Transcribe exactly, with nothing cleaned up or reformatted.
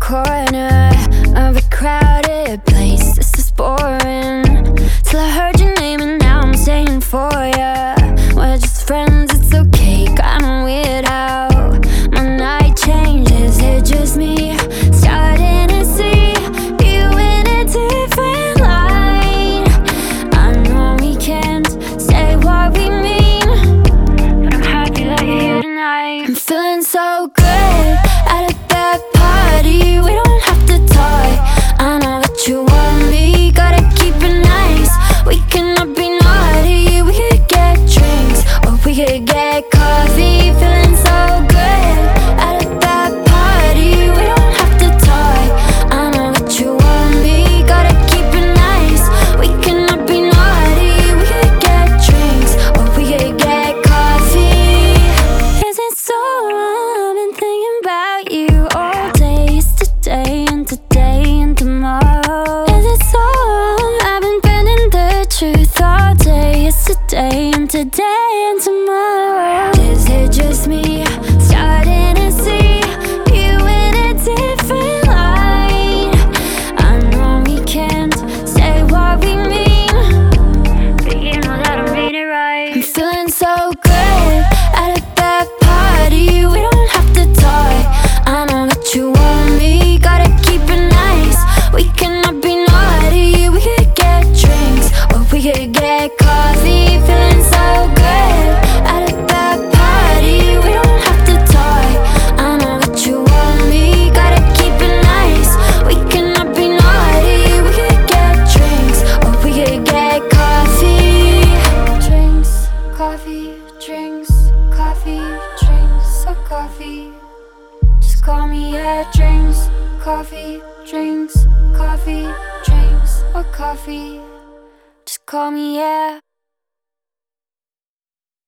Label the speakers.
Speaker 1: corner of a crowded place. This is boring. Till I heard your name and now I'm staying for ya. We're just friends, it's okay. Kinda weird how my night changes. It's just me starting to see you in a different light. I know we can't say what we mean, but I'm happy that you're here tonight. I'm feeling so good at a bad party. We don't have to talk, I know that you want me. Gotta keep it nice, we cannot be naughty. We could get drinks, or we could get coffee. Feeling so good at a bad party. We don't have to talk, I know that you want me. Gotta keep it nice, we cannot be naughty. We could get drinks, or we could get coffee. Is it so wrong? I've been thinking about you all day. Yesterday and today and tomorrow. Is it so wrong? I've been bending the truth all day. Yesterday and today and tomorrow. Is it just me starting to see you in a different light? I know we can't say what we mean, but you know that I mean it right. I'm feeling so good at a bad party. We don't have to talk, I know that you want me. Gotta keep it nice, we cannot be naughty. We could get drinks, or we could get coffee. Feeling so good at a bad party. We don't have to talk, I know that you want me. Gotta keep it nice, we cannot be naughty. We could get drinks, or we could get coffee. Drinks, coffee, drinks, coffee, drinks, or coffee. Just call me, yeah. Drinks, coffee, drinks, coffee, drinks, or coffee. Just call me, yeah.